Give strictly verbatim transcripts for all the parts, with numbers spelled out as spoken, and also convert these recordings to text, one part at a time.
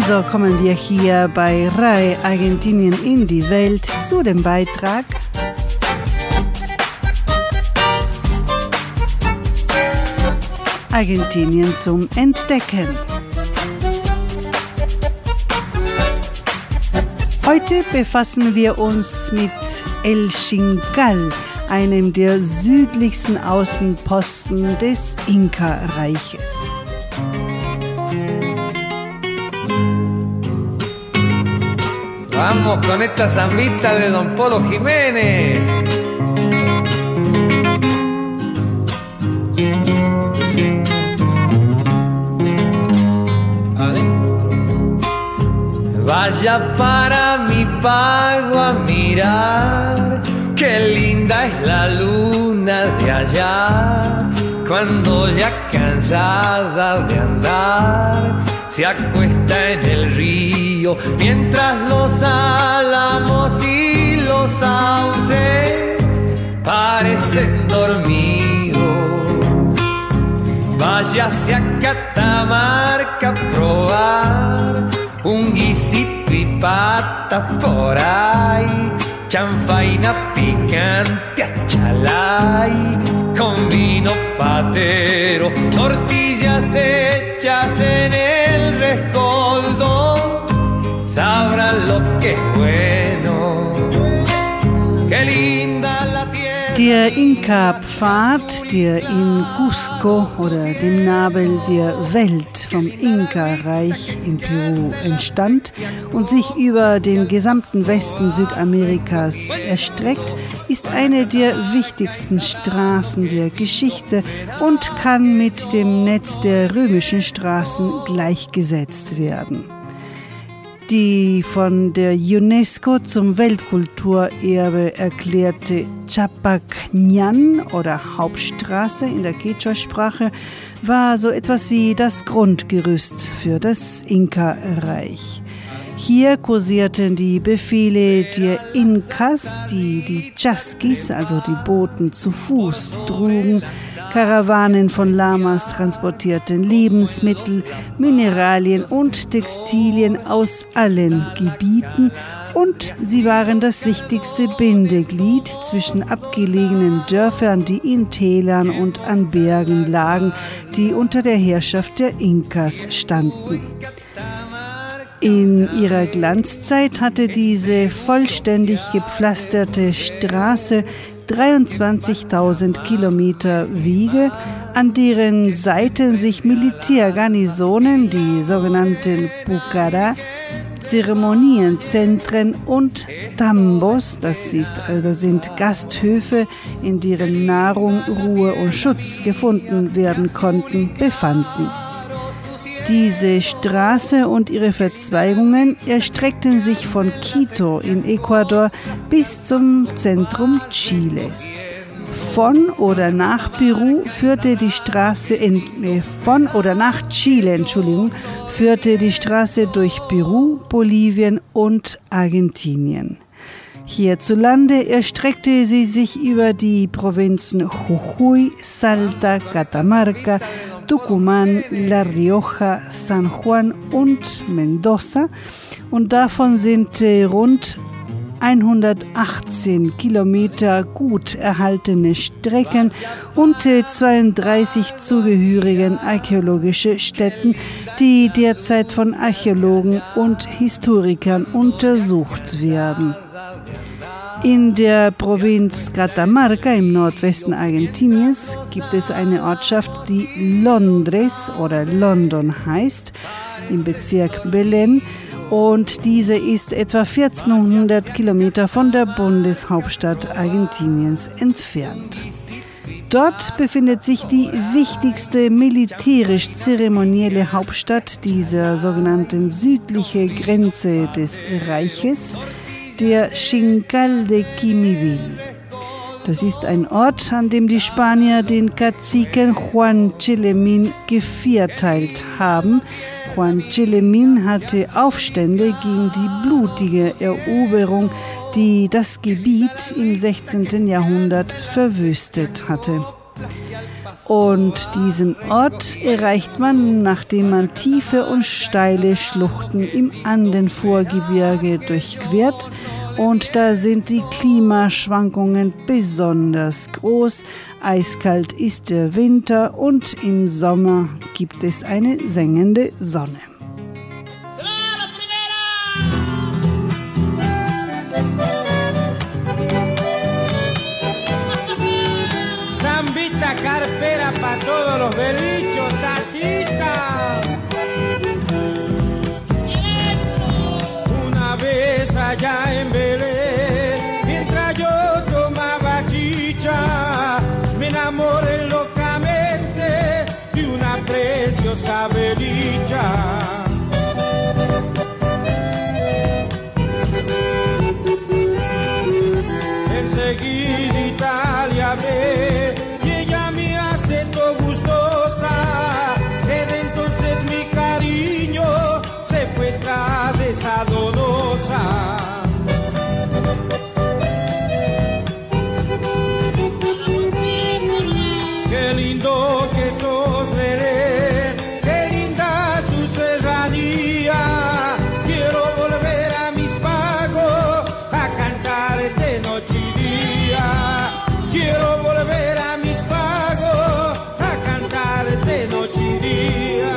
So kommen wir hier bei R A E Argentinien in die Welt zu dem Beitrag Argentinien zum Entdecken. Heute befassen wir uns mit El Xincal, einem der südlichsten Außenposten des Inka-Reiches. Vamos con esta zambita de Don Polo Jiménez. Vaya para mi pago a mirar, qué linda es la luna de allá, cuando ya cansada de andar, se acuesta en el río, mientras los álamos y los sauces parecen dormidos. Váyase a Catamarca a probar un guisito y pata por ahí, chanfaina picante a chalay, con vino patero, tortillas hechas en el rescoldo, sabrán lo que es bueno, qué linda la tierra. Der Inka-Pfad, der in Cusco oder dem Nabel der Welt vom Inka-Reich in Peru entstand und sich über den gesamten Westen Südamerikas erstreckt, ist eine der wichtigsten Straßen der Geschichte und kann mit dem Netz der römischen Straßen gleichgesetzt werden. Die von der UNESCO zum Weltkulturerbe erklärte Chapacñán oder Hauptstraße in der Quechua-Sprache war so etwas wie das Grundgerüst für das Inka-Reich. Hier kursierten die Befehle der Inkas, die die Chasquis, also die Boten, zu Fuß trugen, Karawanen von Lamas transportierten Lebensmittel, Mineralien und Textilien aus allen Gebieten und sie waren das wichtigste Bindeglied zwischen abgelegenen Dörfern, die in Tälern und an Bergen lagen, die unter der Herrschaft der Inkas standen. In ihrer Glanzzeit hatte diese vollständig gepflasterte Straße dreiundzwanzigtausend Kilometer Wege, an deren Seiten sich Militärgarnisonen, die sogenannten Pucará, Zeremonienzentren und Tambos, das, ist, das sind Gasthöfe, in deren Nahrung, Ruhe und Schutz gefunden werden konnten, befanden. Diese Straße und ihre Verzweigungen erstreckten sich von Quito in Ecuador bis zum Zentrum Chiles. Von oder nach Peru führte die Straße in, äh, von oder nach Chile, Entschuldigung, führte die Straße durch Peru, Bolivien und Argentinien. Hierzulande erstreckte sie sich über die Provinzen Jujuy, Salta, Catamarca, Tucumán, La Rioja, San Juan und Mendoza und davon sind äh, rund hundertachtzehn Kilometer gut erhaltene Strecken und äh, zweiunddreißig zugehörige archäologische Stätten, die derzeit von Archäologen und Historikern untersucht werden. In der Provinz Catamarca im Nordwesten Argentiniens gibt es eine Ortschaft, die Londres oder London heißt, im Bezirk Belén. Und diese ist etwa vierzehnhundert Kilometer von der Bundeshauptstadt Argentiniens entfernt. Dort befindet sich die wichtigste militärisch-zeremonielle Hauptstadt dieser sogenannten südlichen Grenze des Reiches, der Xincal de Quimivil. Das ist ein Ort, an dem die Spanier den Kaziken Juan Chelemín gevierteilt haben. Juan Chelemín hatte Aufstände gegen die blutige Eroberung, die das Gebiet im sechzehnten Jahrhundert verwüstet hatte. Und diesen Ort erreicht man, nachdem man tiefe und steile Schluchten im Andenvorgebirge durchquert. Und da sind die Klimaschwankungen besonders groß. Eiskalt ist der Winter und im Sommer gibt es eine sengende Sonne. Zambita carpera pa' todos los belichos, tatita. Una vez allá en Belén, mientras yo tomaba chicha, me enamoré locamente de una preciosa belicha. Enseguida Italia ve y ella me hace todo gustosa. Desde entonces mi cariño se fue tras esa donosa. Qué lindo que sos, Belén, qué linda tu serranía. Quiero volver a mis pagos a cantarte noche y día. Quiero volver a mis pagos a cantarte noche y día.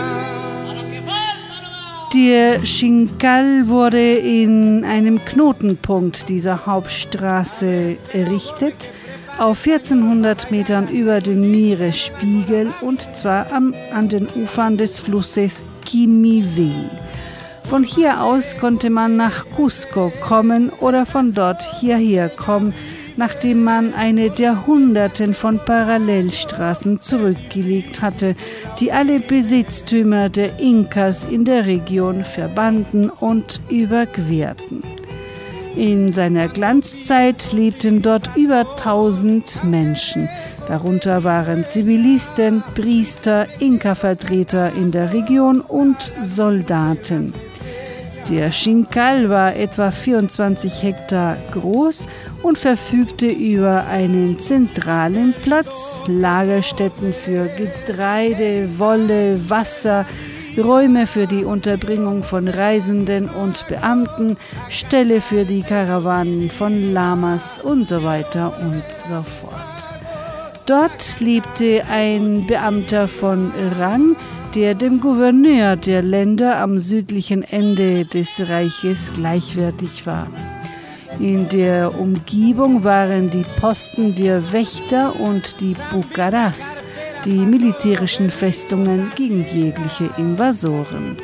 Der Xincal wurde in einem Knotenpunkt dieser Hauptstraße errichtet, auf vierzehnhundert Metern über dem Meeresspiegel, und zwar am, an den Ufern des Flusses Quimivén. Von hier aus konnte man nach Cusco kommen oder von dort hierher kommen, nachdem man eine der Hunderten von Parallelstraßen zurückgelegt hatte, die alle Besitztümer der Inkas in der Region verbanden und überquerten. In seiner Glanzzeit lebten dort über tausend Menschen. Darunter waren Zivilisten, Priester, Inka-Vertreter in der Region und Soldaten. Der Xincal war etwa vierundzwanzig Hektar groß und verfügte über einen zentralen Platz, Lagerstätten für Getreide, Wolle, Wasser, Räume für die Unterbringung von Reisenden und Beamten, Ställe für die Karawanen von Lamas und so weiter und so fort. Dort lebte ein Beamter von Rang, der dem Gouverneur der Länder am südlichen Ende des Reiches gleichwertig war. In der Umgebung waren die Posten der Wächter und die Pucarás, die militärischen Festungen gegen jegliche Invasoren.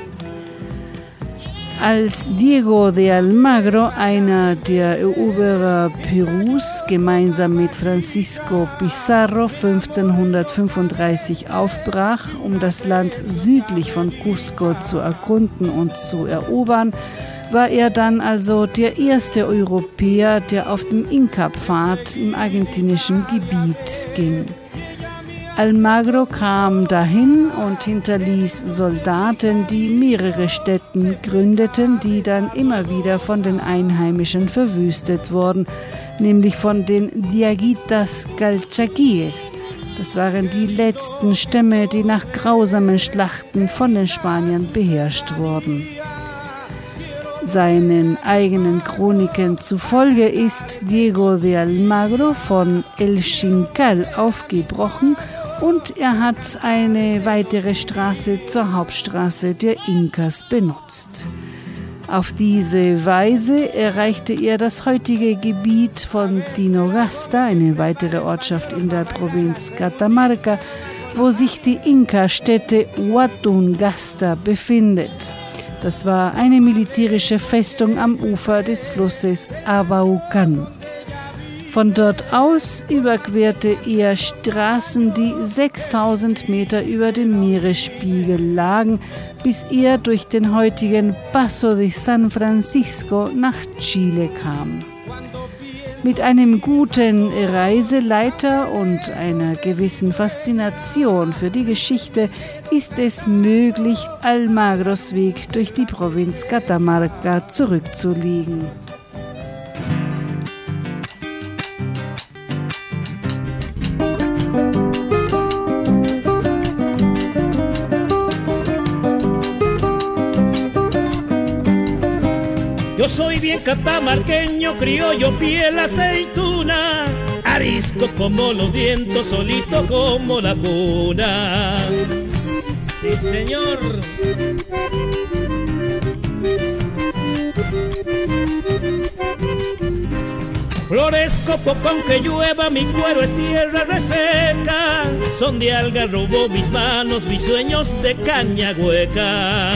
Als Diego de Almagro, einer der Eroberer Perus, gemeinsam mit Francisco Pizarro fünfzehnhundertfünfunddreißig aufbrach, um das Land südlich von Cusco zu erkunden und zu erobern, war er dann also der erste Europäer, der auf dem Inka-Pfad im argentinischen Gebiet ging. Almagro kam dahin und hinterließ Soldaten, die mehrere Städte gründeten, die dann immer wieder von den Einheimischen verwüstet wurden, nämlich von den Diaguitas Calchaquíes. Das waren die letzten Stämme, die nach grausamen Schlachten von den Spaniern beherrscht wurden. Seinen eigenen Chroniken zufolge ist Diego de Almagro von El Xincal aufgebrochen und er hat eine weitere Straße zur Hauptstraße der Inkas benutzt. Auf diese Weise erreichte er das heutige Gebiet von Tinogasta, eine weitere Ortschaft in der Provinz Catamarca, wo sich die Inka-Stätte Huatungasta befindet. Das war eine militärische Festung am Ufer des Flusses Abaucan. Von dort aus überquerte er Straßen, die sechstausend Meter über dem Meeresspiegel lagen, bis er durch den heutigen Paso de San Francisco nach Chile kam. Mit einem guten Reiseleiter und einer gewissen Faszination für die Geschichte ist es möglich, Almagros Weg durch die Provinz Catamarca zurückzulegen. soy bien catamarqueño, criollo, piel aceituna, arisco como los vientos, solito como la cuna. Sí, señor. Florezco poco aunque llueva, mi cuero es tierra reseca, son de algarrobo mis manos, mis sueños de caña hueca.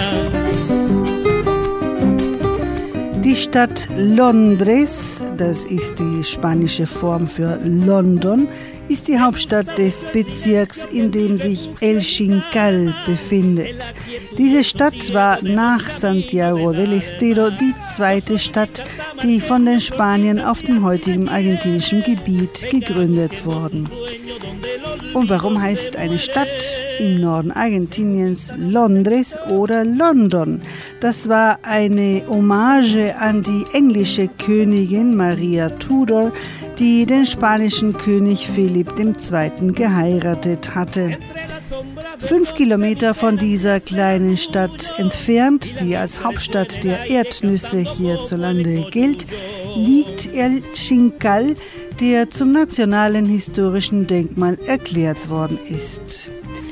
Die Stadt Londres, das ist die spanische Form für London, ist die Hauptstadt des Bezirks, in dem sich El Xincal befindet. Diese Stadt war nach Santiago del Estero die zweite Stadt, die von den Spaniern auf dem heutigen argentinischen Gebiet gegründet wurde. Und warum heißt eine Stadt im Norden Argentiniens Londres oder London? Das war eine Hommage an die englische Königin Maria Tudor, die den spanischen König Philipp der Zweite geheiratet hatte. Fünf Kilometer von dieser kleinen Stadt entfernt, die als Hauptstadt der Erdnüsse hierzulande gilt, liegt El Xincal, der zum nationalen historischen Denkmal erklärt worden ist.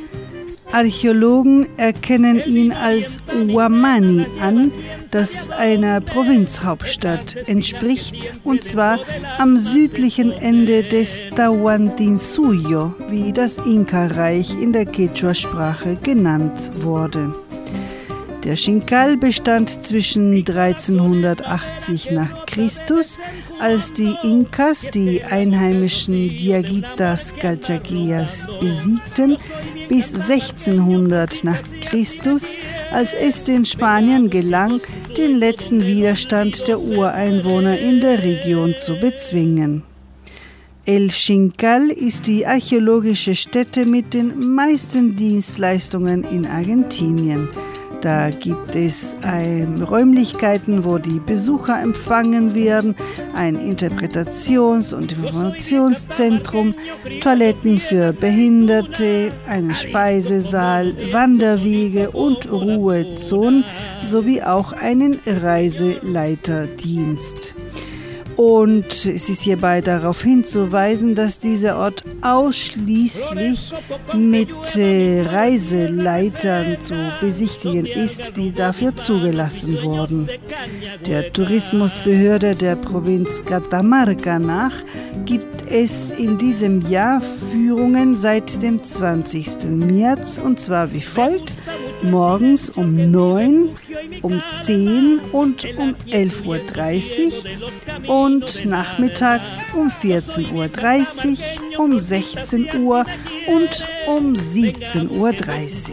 Archäologen erkennen ihn als Huamani an, das einer Provinzhauptstadt entspricht, und zwar am südlichen Ende des Tahuantinsuyo, wie das Inka-Reich in der Quechua-Sprache genannt wurde. Der Xincal bestand zwischen dreizehnhundertachtzig nach Christus, als die Inkas die einheimischen Diaguitas Calchaquías besiegten, bis sechzehnhundert nach Christus, als es den Spaniern gelang, den letzten Widerstand der Ureinwohner in der Region zu bezwingen. El Xincal ist die archäologische Stätte mit den meisten Dienstleistungen in Argentinien. Da gibt es ein, Räumlichkeiten, wo die Besucher empfangen werden, ein Interpretations- und Informationszentrum, Toiletten für Behinderte, einen Speisesaal, Wanderwege und Ruhezonen sowie auch einen Reiseleiterdienst. Und es ist hierbei darauf hinzuweisen, dass dieser Ort ausschließlich mit äh, Reiseleitern zu besichtigen ist, die dafür zugelassen wurden. Der Tourismusbehörde der Provinz Catamarca nach gibt es in diesem Jahr Führungen seit dem zwanzigsten März, und zwar wie folgt: morgens um neun, um zehn und um elf Uhr dreißig und nachmittags um vierzehn Uhr dreißig, um sechzehn Uhr und um siebzehn Uhr dreißig.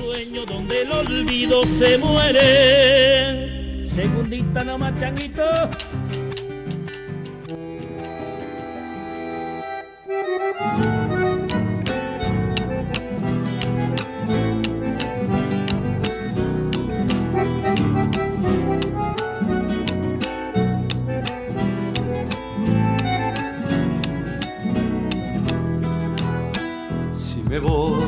Me voy,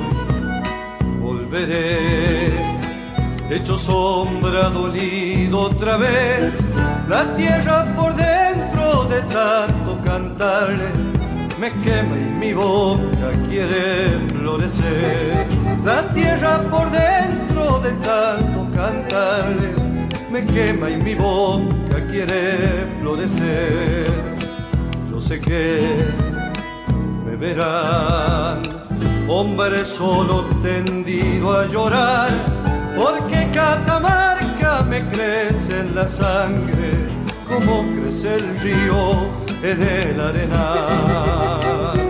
volveré, hecho sombra, dolido otra vez, la tierra por dentro de tanto cantarle, me quema y mi boca quiere florecer. La tierra por dentro de tanto cantarle, me quema y mi boca quiere florecer. Yo sé que me verán, hombre solo tendido a llorar, porque Catamarca me crece en la sangre, como crece el río en el arenal.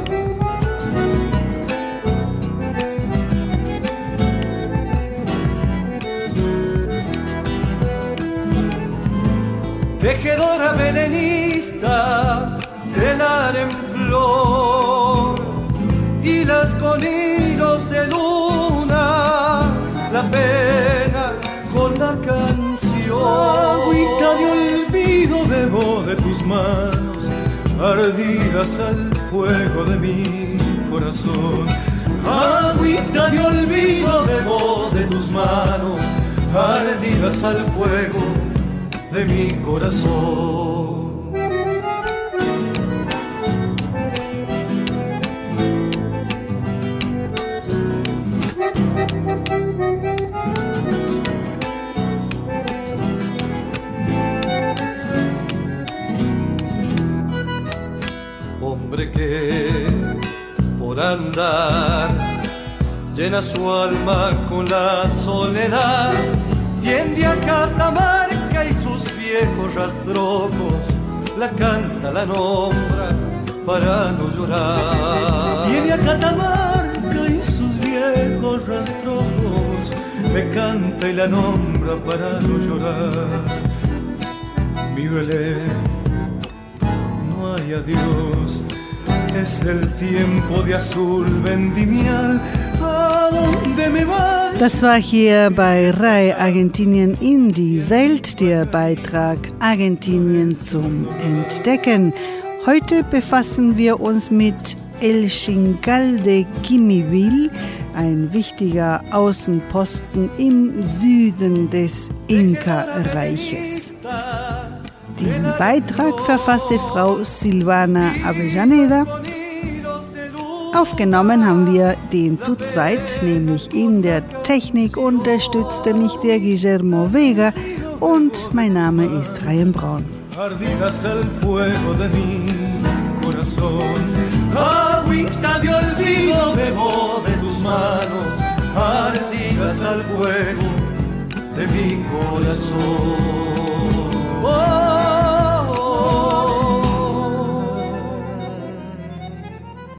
Tejedora belenista del en flor, y las con hilos de luna, la pena con la canción. Agüita de olvido bebo de tus manos, ardidas al fuego de mi corazón. Agüita de olvido bebo de tus manos, ardidas al fuego de mi corazón. Hombre que por andar llena su alma con la soledad, tiende a Catamarca y sus viejos rastrojos, la canta, la nombra para no llorar. Tiene a Catamarca y sus viejos rastrojos, me canta y la nombra para no llorar. Mi Belén, no hay adiós, es el tiempo de azul vendimial. ¿A dónde me van? Das war hier bei Rai Argentinien in die Welt, der Beitrag Argentinien zum Entdecken. Heute befassen wir uns mit El Chingal de Quimivil, ein wichtiger Außenposten im Süden des Inka-Reiches. Diesen Beitrag verfasste Frau Silvana Avellaneda. Aufgenommen haben wir den zu zweit, nämlich in der Technik unterstützte mich der Guillermo Vega und mein Name ist Ryan Braun. Ardidas el fuego de mi corazón, agüita de olvido bebo de tus manos, ardidas al fuego de mi corazón.